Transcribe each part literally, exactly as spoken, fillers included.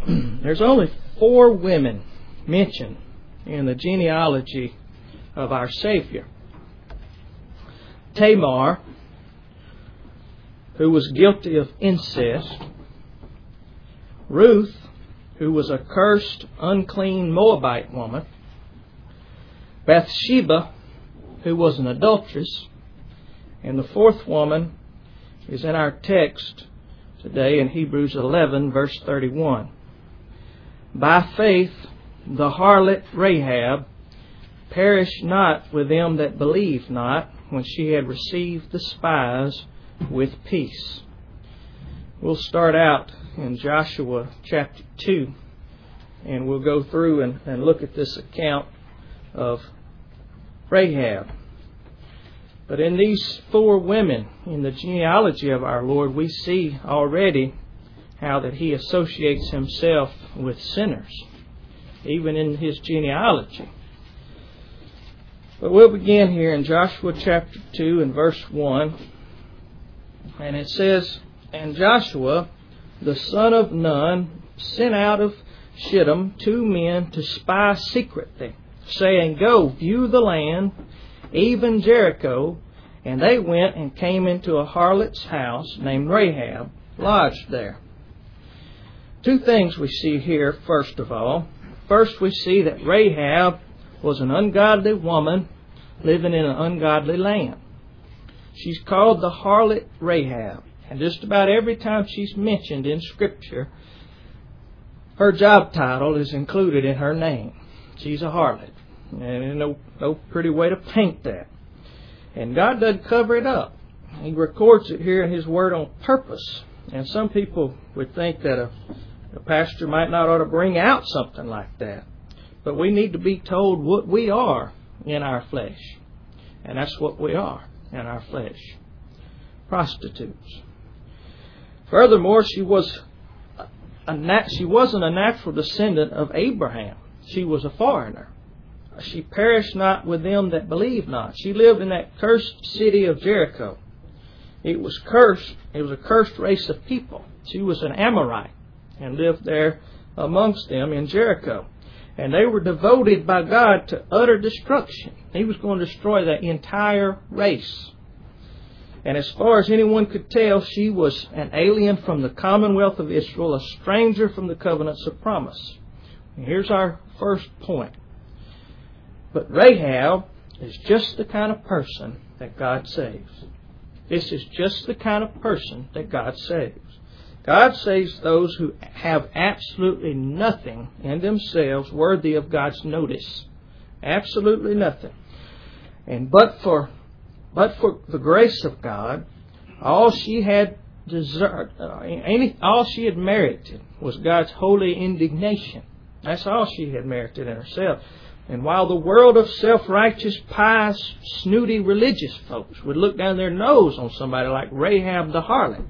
There's only four women mentioned in the genealogy of our Savior. Tamar, who was guilty of incest. Ruth, who was a cursed, unclean Moabite woman. Bathsheba, who was an adulteress. And the fourth woman is in our text today in Hebrews eleven, verse thirty-one. By faith, the harlot Rahab perished not with them that believed not, when she had received the spies with peace. We'll start out in Joshua chapter two, and we'll go through and, and look at this account of Rahab. But in these four women in the genealogy of our Lord, we see already how that He associates Himself with sinners, even in His genealogy. But we'll begin here in Joshua chapter two and verse one. And it says, And Joshua, the son of Nun, sent out of Shittim two men to spy secretly, saying, Go, view the land, even Jericho. And they went and came into a harlot's house named Rahab, lodged there. Two things we see here, first of all. First, we see that Rahab was an ungodly woman living in an ungodly land. She's called the harlot Rahab. And just about every time she's mentioned in Scripture, her job title is included in her name. She's a harlot. And there's no, no pretty way to paint that. And God doesn't cover it up. He records it here in His Word on purpose. And some people would think that a, a pastor might not ought to bring out something like that. But we need to be told what we are in our flesh. And that's what we are in our flesh. Prostitutes. Furthermore, she was a nat- she wasn't a natural descendant of Abraham. She was a foreigner. She perished not with them that believed not. She lived in that cursed city of Jericho. It was cursed. It was a cursed race of people. She was an Amorite and lived there amongst them in Jericho. And they were devoted by God to utter destruction. He was going to destroy the entire race. And as far as anyone could tell, she was an alien from the commonwealth of Israel, a stranger from the covenants of promise. And here's our first point. But Rahab is just the kind of person that God saves. This is just the kind of person that God saves. God saves those who have absolutely nothing in themselves worthy of God's notice. Absolutely nothing. And but for but for the grace of God, all she had deserved, uh, any, all she had merited was God's holy indignation. That's all she had merited in herself. And while the world of self-righteous, pious, snooty religious folks would look down their nose on somebody like Rahab the harlot,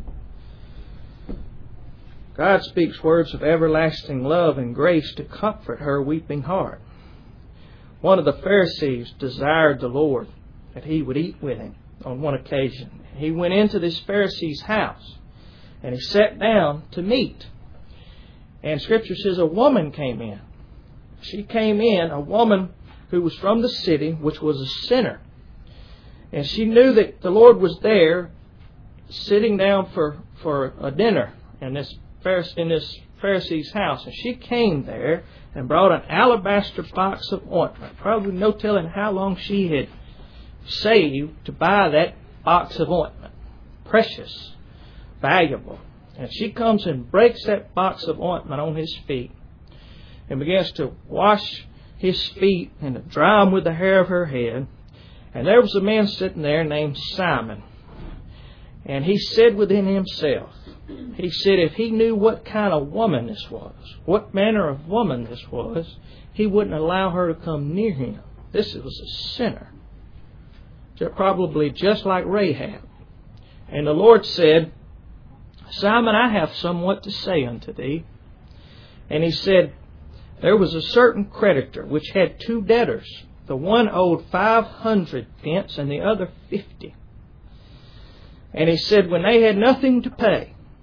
God speaks words of everlasting love and grace to comfort her weeping heart. One of the Pharisees desired the Lord that He would eat with him on one occasion. He went into this Pharisee's house and he sat down to meat. And Scripture says a woman came in. She came in, a woman who was from the city, which was a sinner. And she knew that the Lord was there sitting down for, for a dinner in this in this Pharisee's house. And she came there and brought an alabaster box of ointment. Probably no telling how long she had saved to buy that box of ointment. Precious, valuable. And she comes and breaks that box of ointment on His feet and begins to wash His feet and to dry them with the hair of her head. And there was a man sitting there named Simon. And he said within himself, he said if he knew what kind of woman this was, what manner of woman this was, he wouldn't allow her to come near him. This was a sinner. Probably just like Rahab. And the Lord said, Simon, I have somewhat to say unto thee. And He said, there was a certain creditor which had two debtors. The one owed five hundred pence and the other fifty. And He said, when they had nothing to pay,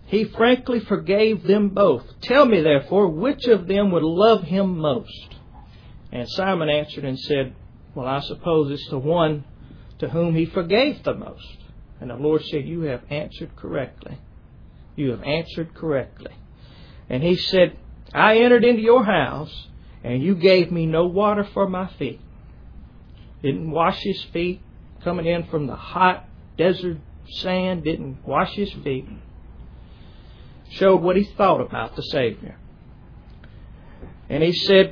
He frankly forgave them both. Tell me, therefore, which of them would love him most? And Simon answered and said, well, I suppose it's the one to whom he forgave the most. And the Lord said, you have answered correctly. You have answered correctly. And he said, I entered into your house, and you gave me no water for my feet. Didn't wash his feet, coming in from the hot desert sand, didn't wash his feet. Showed what he thought about the Savior. And he said,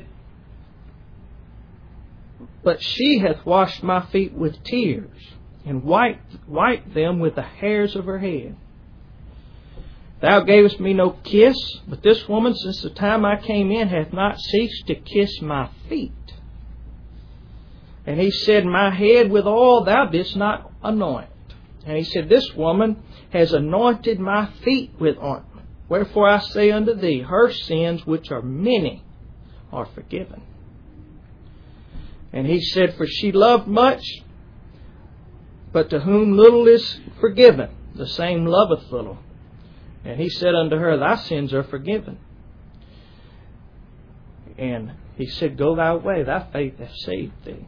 but she hath washed my feet with tears, and wiped, wiped them with the hairs of her head. Thou gavest me no kiss, but this woman, since the time I came in, hath not ceased to kiss my feet. And he said, my head with oil thou didst not anoint. And he said, this woman has anointed my feet with ointment. Wherefore I say unto thee, her sins, which are many, are forgiven. And he said, for she loved much, but to whom little is forgiven, the same loveth little. And he said unto her, thy sins are forgiven. And he said, go thy way, thy faith hath saved thee.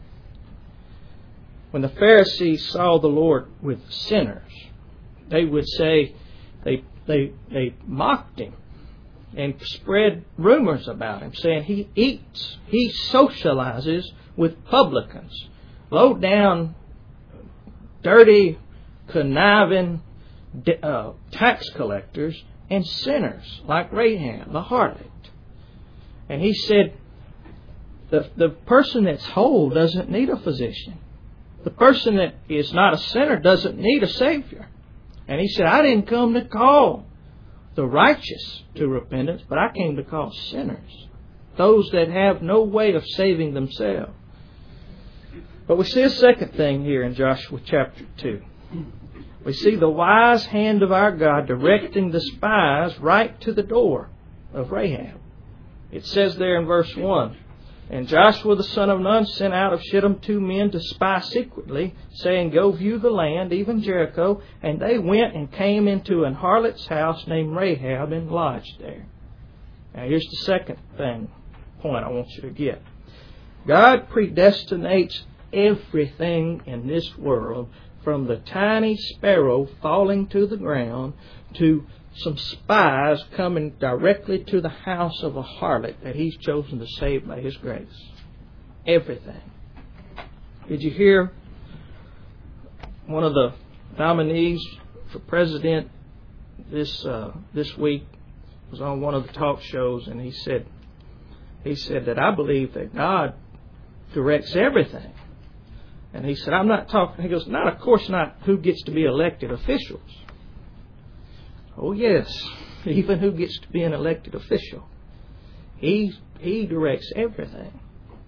When the Pharisees saw the Lord with sinners, they would say, they they they mocked him and spread rumors about him, saying he eats, he socializes with publicans, low down, dirty, conniving uh, tax collectors and sinners like Rahab, the harlot. And he said, the the person that's whole doesn't need a physician. The person that is not a sinner doesn't need a Savior. And he said, I didn't come to call the righteous to repentance, but I came to call sinners, those that have no way of saving themselves. But we see a second thing here in Joshua chapter two. We see the wise hand of our God directing the spies right to the door of Rahab. It says there in verse one, and Joshua the son of Nun sent out of Shittim two men to spy secretly, saying, go view the land, even Jericho. And they went and came into an harlot's house named Rahab and lodged there. Now here's the second thing, point I want you to get. God predestinates everything in this world, from the tiny sparrow falling to the ground to some spies coming directly to the house of a harlot that he's chosen to save by his grace. Everything. Did you hear one of the nominees for president this uh, this week was on one of the talk shows, and he said he said that I believe that God directs everything. And he said, I'm not talking, he goes, not, of course not who gets to be elected officials. Oh yes, even who gets to be an elected official. He, he directs everything.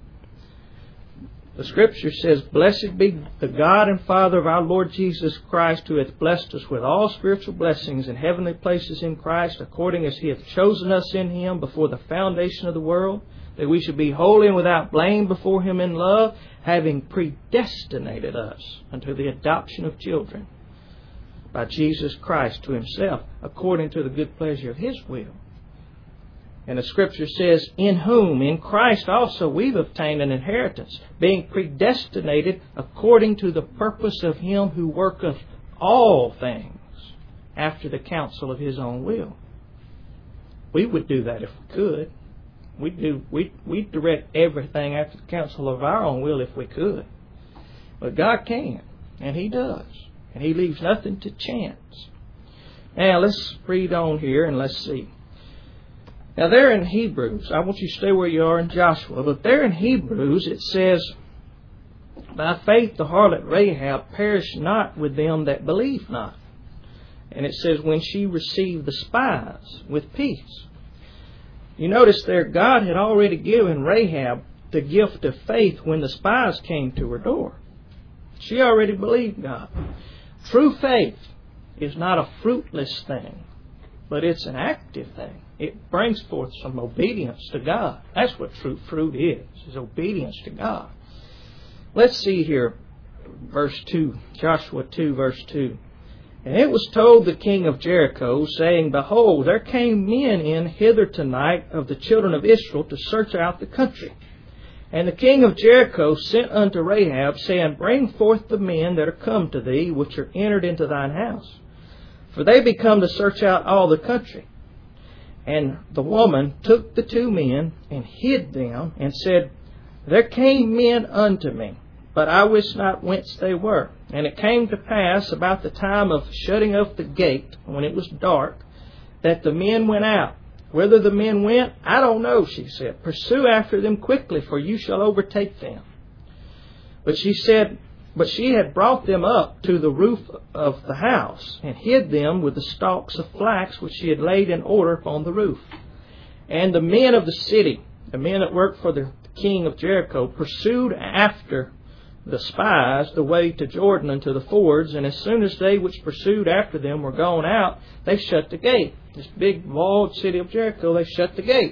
The Scripture says, blessed be the God and Father of our Lord Jesus Christ, who hath blessed us with all spiritual blessings in heavenly places in Christ, according as He hath chosen us in Him before the foundation of the world, that we should be holy and without blame before Him in love, having predestinated us unto the adoption of children by Jesus Christ to Himself, according to the good pleasure of His will. And the Scripture says, in whom, in Christ also, we've obtained an inheritance, being predestinated according to the purpose of Him who worketh all things after the counsel of His own will. We would do that if we could. We'd, do, we'd, we'd direct everything after the counsel of our own will if we could. But God can, and He does. And He leaves nothing to chance. Now, let's read on here and let's see. Now, there in Hebrews, I want you to stay where you are in Joshua, but there in Hebrews it says, by faith the harlot Rahab perished not with them that believe not. And it says, when she received the spies with peace. You notice there, God had already given Rahab the gift of faith when the spies came to her door. She already believed God. True faith is not a fruitless thing, but it's an active thing. It brings forth some obedience to God. That's what true fruit is, is obedience to God. Let's see here, verse two, Joshua two, verse two. And it was told the king of Jericho, saying, Behold, there came men in hither tonight of the children of Israel to search out the country. And the king of Jericho sent unto Rahab, saying, Bring forth the men that are come to thee, which are entered into thine house. For they be come to search out all the country. And the woman took the two men, and hid them, and said, There came men unto me, but I wist not whence they were. And it came to pass about the time of shutting of the gate, when it was dark, that the men went out. Whither the men went, I don't know, she said. Pursue after them quickly, for you shall overtake them. But she said, But she had brought them up to the roof of the house, and hid them with the stalks of flax which she had laid in order upon the roof. And the men of the city, the men that worked for the king of Jericho, pursued after the spies the way to Jordan unto the fords, and as soon as they which pursued after them were gone out, they shut the gate. This big walled city of Jericho, they shut the gate.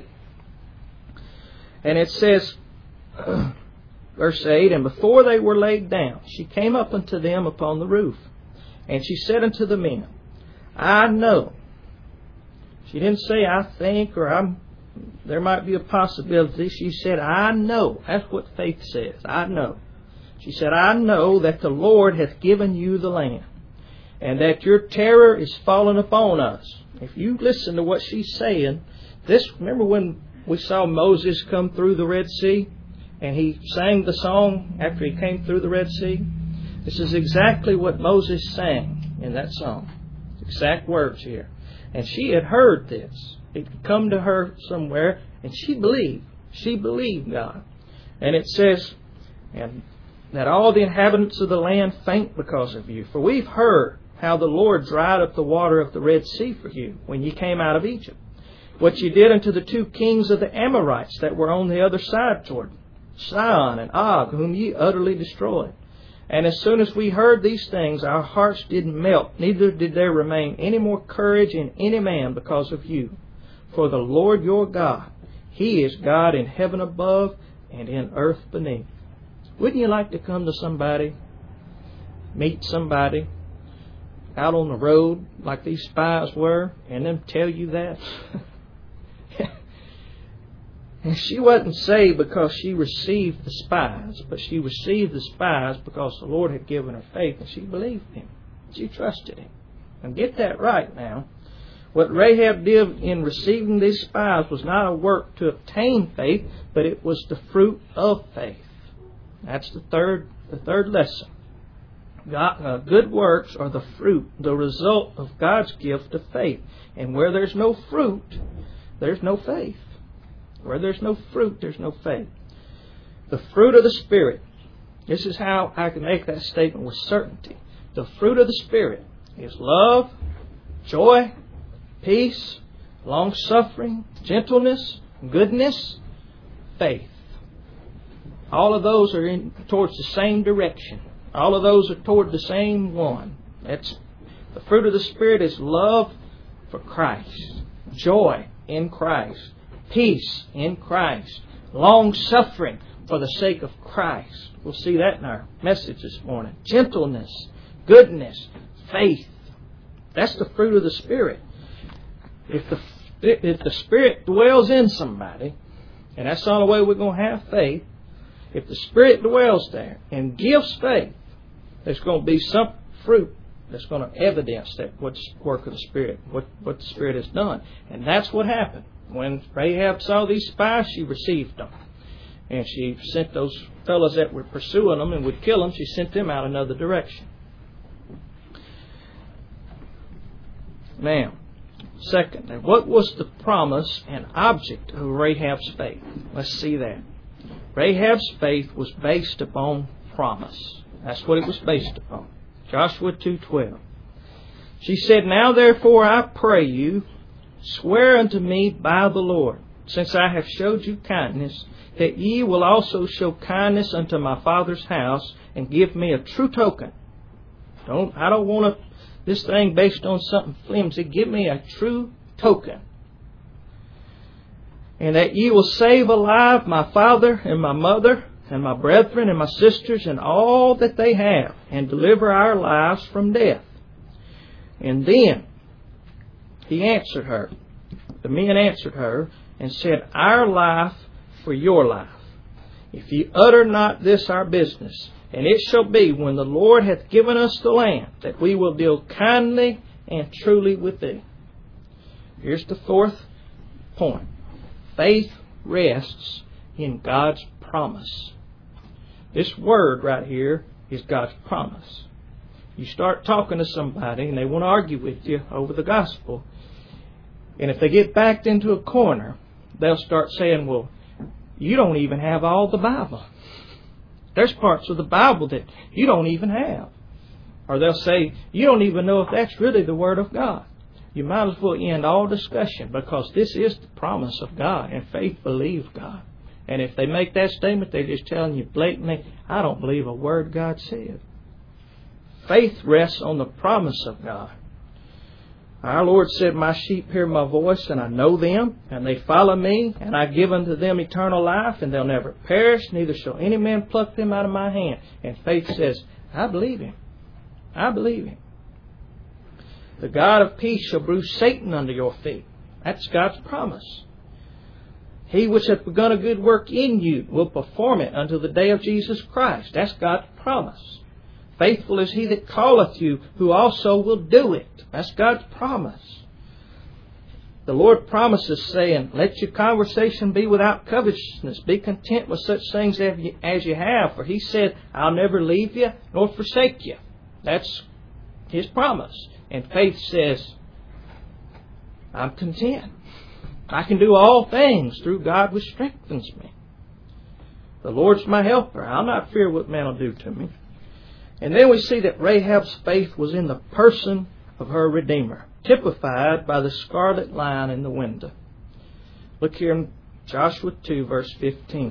And it says, uh, verse eight, And before they were laid down, she came up unto them upon the roof, and she said unto the men, I know. She didn't say, I think, or I'm. There might be a possibility. She said, I know. That's what faith says. I know. She said, I know that the Lord hath given you the land, and that your terror is fallen upon us. If you listen to what she's saying, this, remember when we saw Moses come through the Red Sea, and he sang the song after he came through the Red Sea? This is exactly what Moses sang in that song. Exact words here. And she had heard this. It had come to her somewhere, and she believed. She believed God. And it says, and that all the inhabitants of the land faint because of you. For we've heard how the Lord dried up the water of the Red Sea for you when you came out of Egypt. What you did unto the two kings of the Amorites that were on the other side Jordan, Sihon and Og, whom ye utterly destroyed. And as soon as we heard these things, our hearts did melt, neither did there remain any more courage in any man because of you. For the Lord your God, He is God in heaven above and in earth beneath. Wouldn't you like to come to somebody, meet somebody out on the road like these spies were, and them tell you that? And she wasn't saved because she received the spies, but she received the spies because the Lord had given her faith, and she believed Him. She trusted Him. And get that right now. What Rahab did in receiving these spies was not a work to obtain faith, but it was the fruit of faith. That's the third, the third lesson. God, uh, good works are the fruit, the result of God's gift of faith. And where there's no fruit, there's no faith. Where there's no fruit, there's no faith. The fruit of the Spirit. This is how I can make that statement with certainty. The fruit of the Spirit is love, joy, peace, long-suffering, gentleness, goodness, faith. All of those are in towards the same direction. All of those are toward the same one. That's the fruit of the Spirit is love for Christ, joy in Christ, peace in Christ, long-suffering for the sake of Christ. We'll see that in our message this morning. Gentleness, goodness, faith. That's the fruit of the Spirit. If the if the Spirit dwells in somebody, and that's the only way we're going to have faith, if the Spirit dwells there and gives faith, there's going to be some fruit that's going to evidence that what's work of the Spirit, what, what the Spirit has done. And that's what happened. When Rahab saw these spies, she received them. And she sent those fellows that were pursuing them and would kill them, she sent them out another direction. Now, second, what was the promise and object of Rahab's faith? Let's see that. Rahab's faith was based upon promise. That's what it was based upon. Joshua two twelve. She said, Now therefore I pray you, swear unto me by the Lord, since I have showed you kindness, that ye will also show kindness unto my father's house, and give me a true token. Don't I don't want to, this thing based on something flimsy. Give me a true token. And that ye will save alive my father and my mother and my brethren and my sisters and all that they have, and deliver our lives from death. And then he answered her. The men answered her and said, Our life for your life. If ye utter not this our business, and it shall be, when the Lord hath given us the land, that we will deal kindly and truly with thee. Here's the fourth point. Faith rests in God's promise. This word right here is God's promise. You start talking to somebody and they want to argue with you over the gospel. And if they get backed into a corner, they'll start saying, well, you don't even have all the Bible. There's parts of the Bible that you don't even have. Or they'll say, you don't even know if that's really the Word of God. You might as well end all discussion, because this is the promise of God, and faith believes God. And if they make that statement, they're just telling you blatantly, I don't believe a word God said. Faith rests on the promise of God. Our Lord said, My sheep hear my voice, and I know them, and they follow me, and I give unto them eternal life, and they'll never perish, neither shall any man pluck them out of my hand. And faith says, I believe Him. I believe Him. The God of peace shall bruise Satan under your feet. That's God's promise. He which hath begun a good work in you will perform it until the day of Jesus Christ. That's God's promise. Faithful is He that calleth you, who also will do it. That's God's promise. The Lord promises, saying, Let your conversation be without covetousness. Be content with such things as you have. For He said, I'll never leave you nor forsake you. That's His promise. And faith says, I'm content. I can do all things through God which strengthens me. The Lord's my helper. I'll not fear what man will do to me. And then we see that Rahab's faith was in the person of her Redeemer, typified by the scarlet line in the window. Look here in Joshua two, verse fifteen.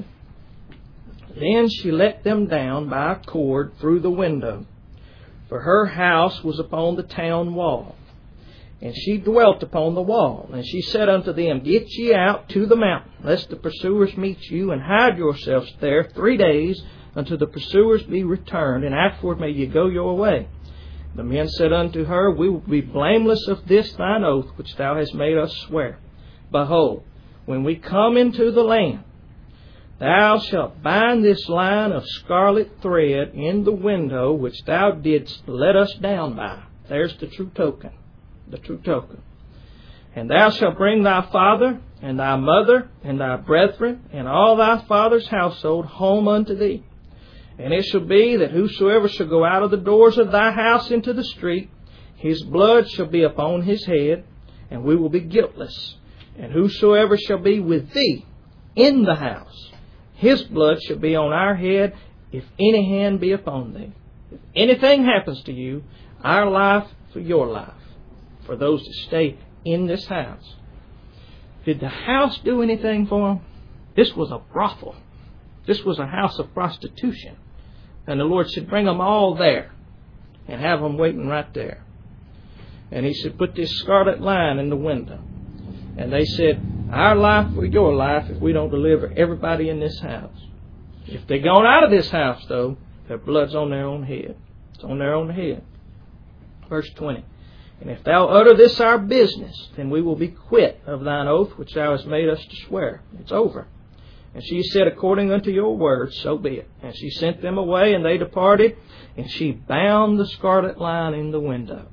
Then she let them down by a cord through the window, for her house was upon the town wall. And she dwelt upon the wall. And she said unto them, Get ye out to the mountain, lest the pursuers meet you, and hide yourselves there three days, until the pursuers be returned, and afterward may ye go your way. The men said unto her, We will be blameless of this thine oath, which thou hast made us swear. Behold, when we come into the land, thou shalt bind this line of scarlet thread in the window which thou didst let us down by. There's the true token. The true token. And thou shalt bring thy father, and thy mother, and thy brethren, and all thy father's household home unto thee. And it shall be that whosoever shall go out of the doors of thy house into the street, his blood shall be upon his head, and we will be guiltless. And whosoever shall be with thee in the house, his blood shall be on our head, if any hand be upon thee. If anything happens to you, our life for your life, for those that stay in this house. Did the house do anything for them? This was a brothel. This was a house of prostitution. And the Lord said, bring them all there and have them waiting right there. And He said, put this scarlet line in the window. And they said, our life for your life if we don't deliver everybody in this house. If they're gone out of this house, though, their blood's on their own head. It's on their own head. Verse twenty. And if thou utter this our business, then we will be quit of thine oath which thou hast made us to swear. It's over. And she said, according unto your words, so be it. And she sent them away, and they departed, and she bound the scarlet line in the window.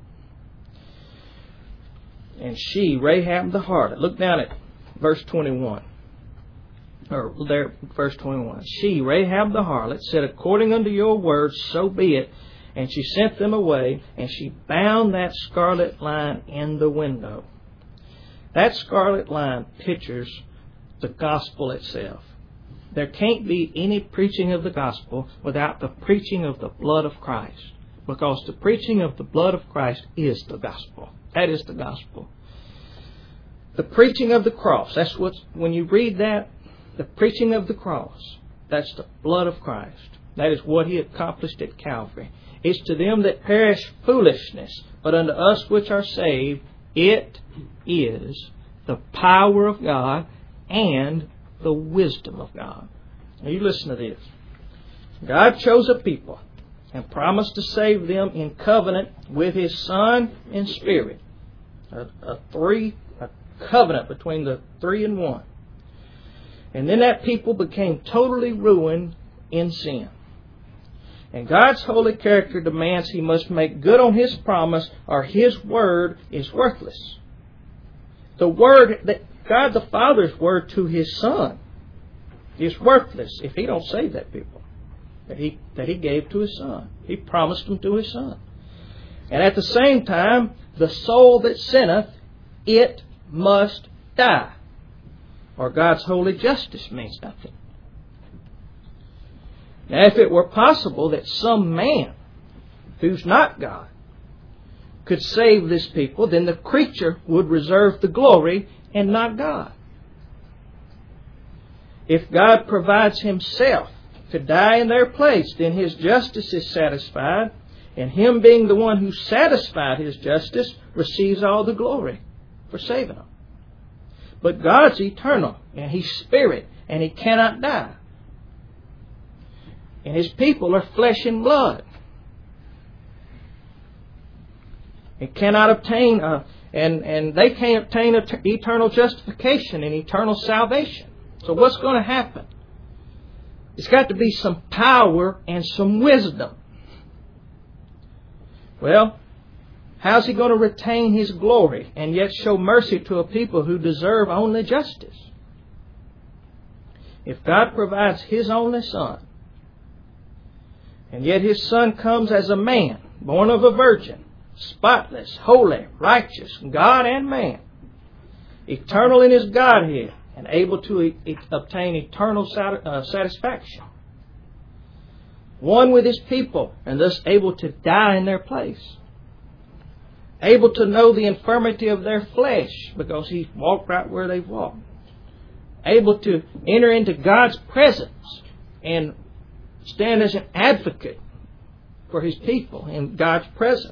And she, Rahab the harlot, look down at verse twenty-one. Or there, verse twenty-one. She, Rahab the harlot, said, according unto your words, so be it. And she sent them away, and she bound that scarlet line in the window. That scarlet line pictures the gospel itself. There can't be any preaching of the gospel without the preaching of the blood of Christ. Because the preaching of the blood of Christ is the gospel. That is the gospel. The preaching of the cross. That's what, when you read that, the preaching of the cross, that's the blood of Christ. That is what He accomplished at Calvary. It's to them that perish foolishness, but unto us which are saved, it is the power of God and the wisdom of God. Now you listen to this. God chose a people, and promised to save them in covenant with His Son and Spirit. A, a three, a covenant between the three and one. And then that people became totally ruined in sin. And God's holy character demands He must make good on His promise, or His word is worthless. The word, that God the Father's word to His Son is worthless if He don't save that people that He that He gave to His Son. He promised them to His Son. And at the same time, the soul that sinneth, it must die, or God's holy justice means nothing. Now, if it were possible that some man who's not God could save this people, then the creature would reserve the glory and not God. If God provides Himself to die in their place, then His justice is satisfied, and Him being the one who satisfied His justice receives all the glory for saving them. But God's eternal, and He's Spirit, and He cannot die. And His people are flesh and blood. It cannot obtain, uh, and, and they can't obtain eternal justification and eternal salvation. So what's going to happen? It's got to be some power and some wisdom. Well, how's He going to retain His glory and yet show mercy to a people who deserve only justice? If God provides His only Son, and yet His Son comes as a man, born of a virgin, spotless, holy, righteous, God and man, eternal in His Godhead, and able to e- e- obtain eternal sat- uh, satisfaction. One with His people, and thus able to die in their place. Able to know the infirmity of their flesh, because He walked right where they walked. Able to enter into God's presence and stand as an advocate for His people in God's presence.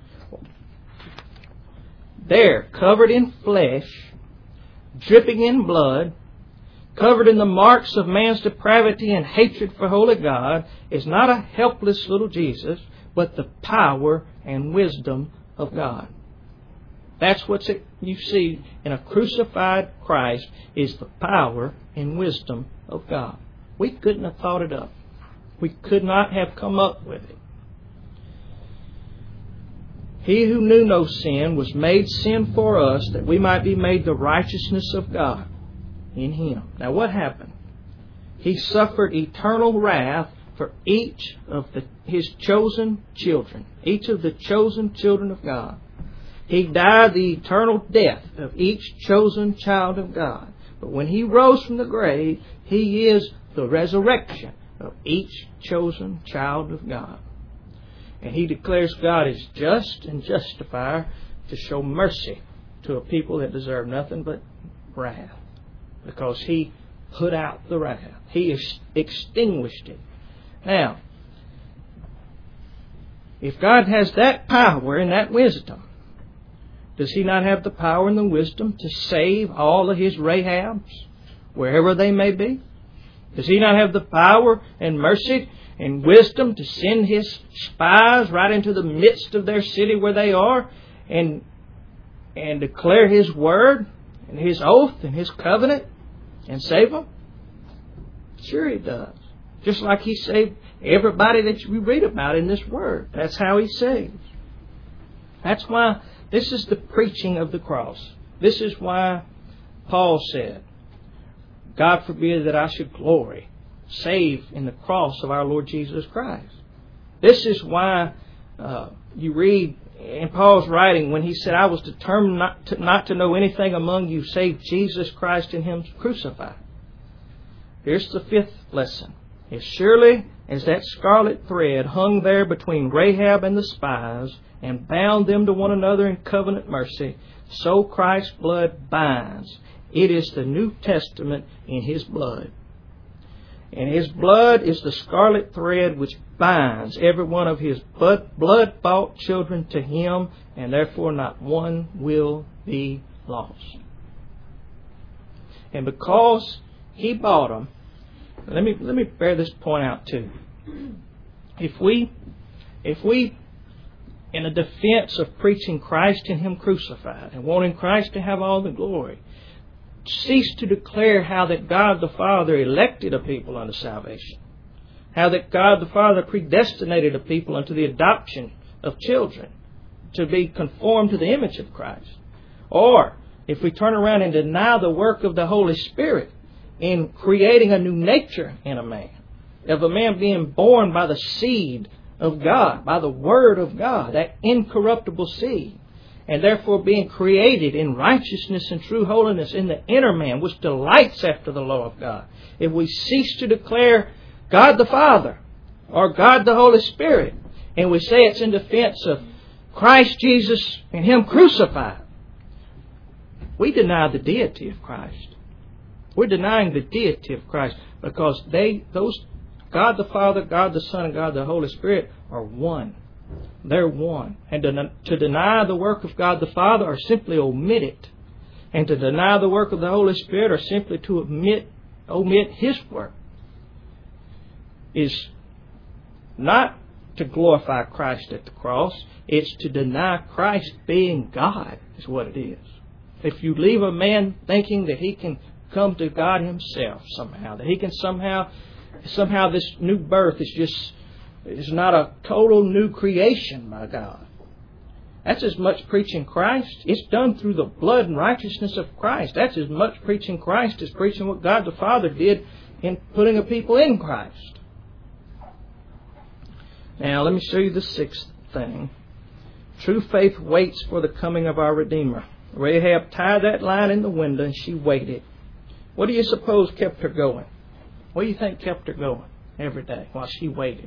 There, covered in flesh, dripping in blood, covered in the marks of man's depravity and hatred for holy God, is not a helpless little Jesus, but the power and wisdom of God. That's what you see in a crucified Christ, is the power and wisdom of God. We couldn't have thought it up. We could not have come up with it. He who knew no sin was made sin for us, that we might be made the righteousness of God in Him. Now what happened? He suffered eternal wrath for each of the, His chosen children. Each of the chosen children of God. He died the eternal death of each chosen child of God. But when He rose from the grave, He is the resurrection of each chosen child of God. And He declares God is just and justifier to show mercy to a people that deserve nothing but wrath. Because He put out the wrath. He ex- extinguished it. Now, if God has that power and that wisdom, does He not have the power and the wisdom to save all of His Rahabs, wherever they may be? Does He not have the power and mercy and wisdom to send His spies right into the midst of their city where they are and, and declare His word and His oath and His covenant and save them? Sure He does. Just like He saved everybody that we read about in this word. That's how He saves. That's why this is the preaching of the cross. This is why Paul said, God forbid that I should glory, save in the cross of our Lord Jesus Christ. This is why uh, you read in Paul's writing when he said, I was determined not to, not to know anything among you save Jesus Christ and Him crucified. Here's the fifth lesson. As surely as that scarlet thread hung there between Rahab and the spies and bound them to one another in covenant mercy, so Christ's blood binds. It is the New Testament in His blood. And His blood is the scarlet thread which binds every one of His blood-bought children to Him, and therefore not one will be lost. And because He bought them, let me let me bear this point out too. If we if we, in a defense of preaching Christ and Him crucified and wanting Christ to have all the glory, cease to declare how that God the Father elected a people unto salvation, how that God the Father predestinated a people unto the adoption of children to be conformed to the image of Christ, or if we turn around and deny the work of the Holy Spirit in creating a new nature in a man, of a man being born by the seed of God, by the Word of God, that incorruptible seed, and therefore being created in righteousness and true holiness in the inner man, which delights after the law of God. If we cease to declare God the Father or God the Holy Spirit, and we say it's in defense of Christ Jesus and Him crucified, we deny the deity of Christ. We're denying the deity of Christ, because they, those, God the Father, God the Son, and God the Holy Spirit are one. They're one. And to, to deny the work of God the Father or simply omit it, and to deny the work of the Holy Spirit or simply to omit, omit His work, is not to glorify Christ at the cross. It's to deny Christ being God, is what it is. If you leave a man thinking that he can come to God Himself somehow, that he can somehow, somehow this new birth is just, is not a total new creation by God. That's as much preaching Christ. It's done through the blood and righteousness of Christ. That's as much preaching Christ as preaching what God the Father did in putting a people in Christ. Now, let me show you the sixth thing. True faith waits for the coming of our Redeemer. Rahab tied that line in the window and she waited. What do you suppose kept her going? What do you think kept her going every day while she waited?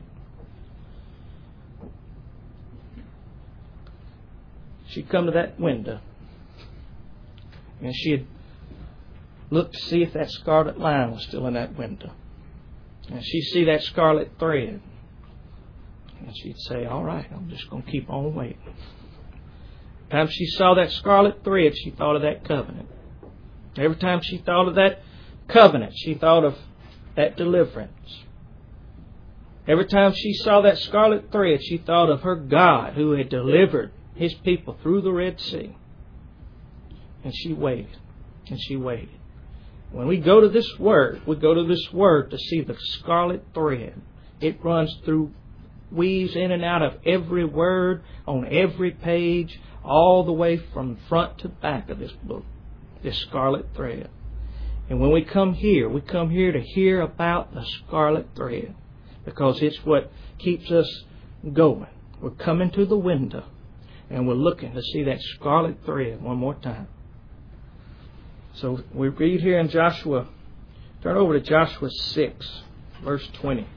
She'd come to that window and she'd look to see if that scarlet line was still in that window. And she'd see that scarlet thread. And she'd say, all right, I'm just going to keep on waiting. Every time she saw that scarlet thread, she thought of that covenant. Every time she thought of that covenant, she thought of that deliverance. Every time she saw that scarlet thread, she thought of her God who had delivered His people through the Red Sea. And she waited. And she waited. When we go to this Word, we go to this Word to see the scarlet thread. It runs through, weaves in and out of every word, on every page, all the way from front to back of this book, this scarlet thread. And when we come here, we come here to hear about the scarlet thread, because it's what keeps us going. We're coming to the window and we're looking to see that scarlet thread one more time. So we read here in Joshua, turn over to Joshua six, verse twenty.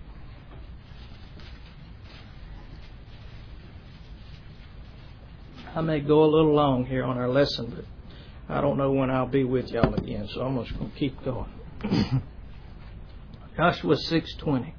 I may go a little long here on our lesson, but I don't know when I'll be with y'all again, so I'm just going to keep going. Joshua six twenty.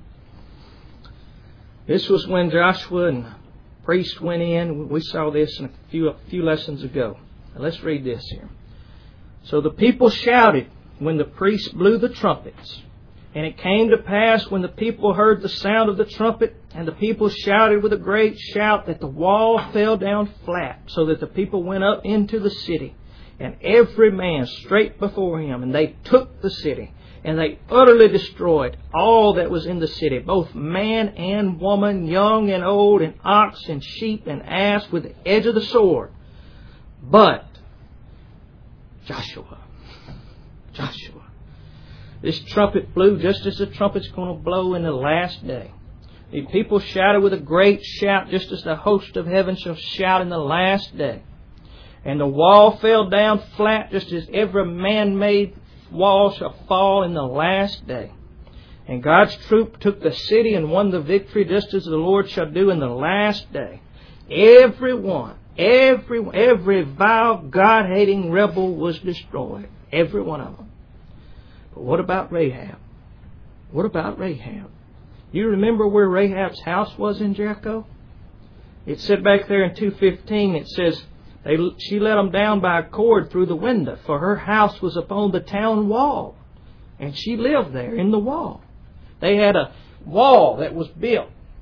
This was when Joshua and the priest went in. We saw this in a few, a few lessons ago. Now let's read this here. So the people shouted when the priest blew the trumpets. And it came to pass when the people heard the sound of the trumpet, and the people shouted with a great shout, that the wall fell down flat, so that the people went up into the city, and every man straight before him. And they took the city, and they utterly destroyed all that was in the city, both man and woman, young and old, and ox and sheep and ass, with the edge of the sword. But Joshua, Joshua, this trumpet blew just as the trumpet's going to blow in the last day. The people shouted with a great shout, just as the host of heaven shall shout in the last day. And the wall fell down flat, just as every man-made wall shall fall in the last day. And God's troop took the city and won the victory, just as the Lord shall do in the last day. Every one, every, every vile, God-hating rebel was destroyed. Every one of them. But what about Rahab? What about Rahab? You remember where Rahab's house was in Jericho? It said back there in two fifteen, it says, they, she let them down by a cord through the window, for her house was upon the town wall. And she lived there in the wall. They had a wall that was built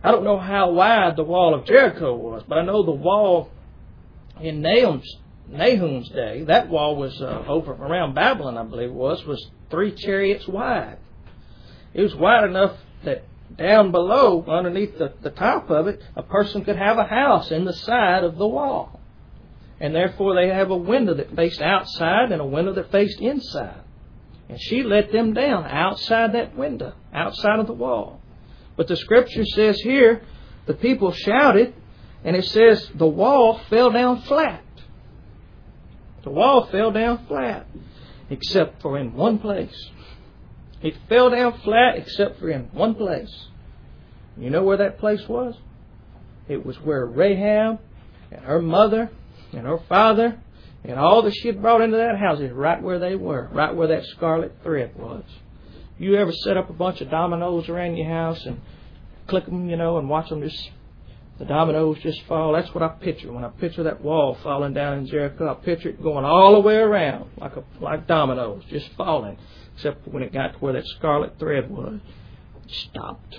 I don't know how wide the wall of Jericho was, but I know the wall in Nahum's, Nahum's day, that wall was uh, over around Babylon, I believe it was, was three chariots wide. It was wide enough that down below, underneath the, the top of it, a person could have a house in the side of the wall. And therefore they have a window that faced outside and a window that faced inside. And she let them down outside that window, outside of the wall. But the scripture says here, the people shouted, and it says the wall fell down flat. The wall fell down flat, except for in one place. It fell down flat except for in one place. You know where that place was? It was where Rahab and her mother and her father and all that she had brought into that house is right where they were, right where that scarlet thread was. You ever set up a bunch of dominoes around your house and click them, you know, and watch them just, the dominoes just fall? That's what I picture. When I picture that wall falling down in Jericho, I picture it going all the way around like a, like dominoes, just falling. Except when it got to where that scarlet thread was, it stopped.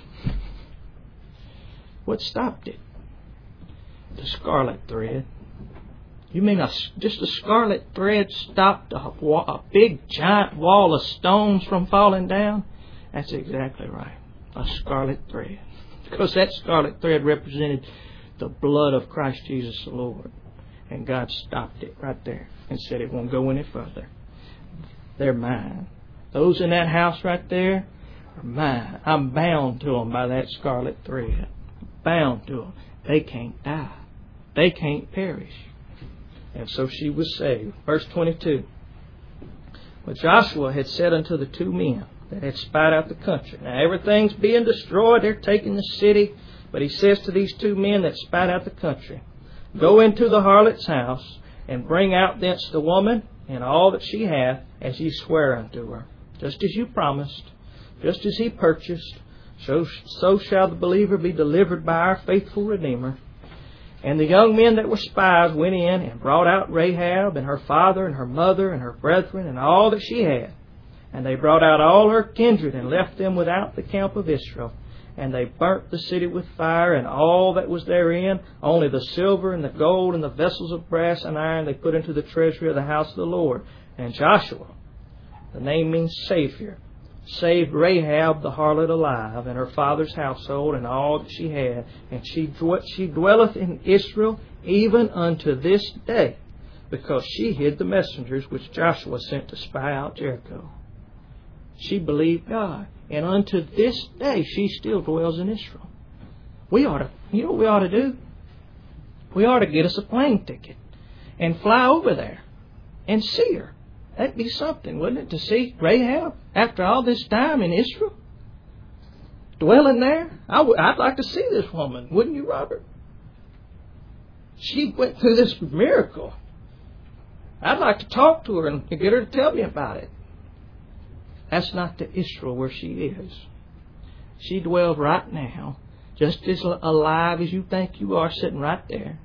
What stopped it? The scarlet thread. You mean a, just a scarlet thread stopped a, a big giant wall of stones from falling down? That's exactly right. A scarlet thread. Because that scarlet thread represented the blood of Christ Jesus the Lord. And God stopped it right there and said it won't go any further. They're mine. Those in that house right there are mine. I'm bound to them by that scarlet thread. Bound to them. They can't die. They can't perish. And so she was saved. Verse twenty-two. But Joshua had said unto the two men that had spied out the country. Now everything's being destroyed. They're taking the city. But he says to these two men that spied out the country, Go into the harlot's house, and bring out thence the woman and all that she hath, as ye swear unto her. Just as you promised, just as he purchased, so, so shall the believer be delivered by our faithful Redeemer. And the young men that were spies went in and brought out Rahab and her father and her mother and her brethren and all that she had. And they brought out all her kindred and left them without the camp of Israel. And they burnt the city with fire and all that was therein. Only the silver and the gold and the vessels of brass and iron they put into the treasury of the house of the Lord. And Joshua, the name means Savior, saved Rahab the harlot alive, and her father's household, and all that she had. And she, she dwelleth in Israel even unto this day, because she hid the messengers which Joshua sent to spy out Jericho. She believed God, and unto this day she still dwells in Israel. We ought to, you know what we ought to do? We ought to get us a plane ticket and fly over there and see her. That'd be something, wouldn't it, to see Rahab after all this time in Israel? Dwelling there? I w- I'd like to see this woman, wouldn't you, Robert? She went through this miracle. I'd like to talk to her and get her to tell me about it. That's not the Israel where she is. She dwells right now, just as alive as you think you are, sitting right there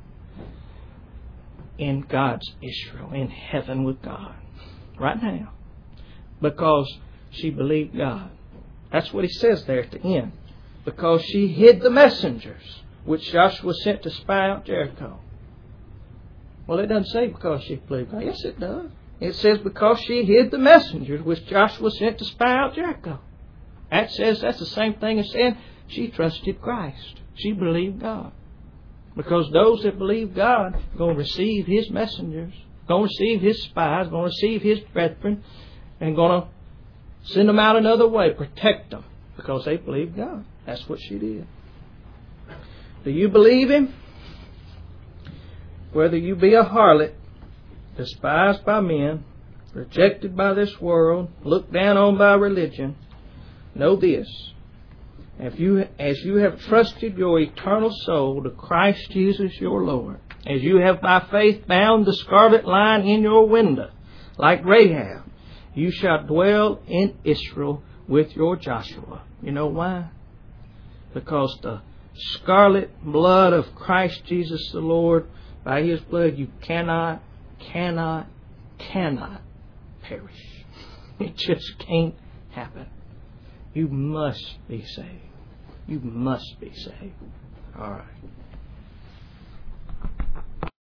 in God's Israel, in heaven with God. Right now. Because she believed God. That's what he says there at the end. Because she hid the messengers which Joshua sent to spy out Jericho. Well, it doesn't say because she believed God. Yes, it does. It says because she hid the messengers which Joshua sent to spy out Jericho. That says that's the same thing as saying she trusted Christ. She believed God. Because those that believe God are going to receive His messengers, going to receive His spies, going to receive His brethren, and going to send them out another way, protect them, because they believe God. That's what she did. Do you believe Him? Whether you be a harlot, despised by men, rejected by this world, looked down on by religion, know this. If you, as you have trusted your eternal soul to Christ Jesus your Lord, as you have by faith bound the scarlet line in your window, like Rahab, you shall dwell in Israel with your Joshua. You know why? Because the scarlet blood of Christ Jesus the Lord, by His blood you cannot, cannot, cannot perish. It just can't happen. You must be saved. You must be saved. All right.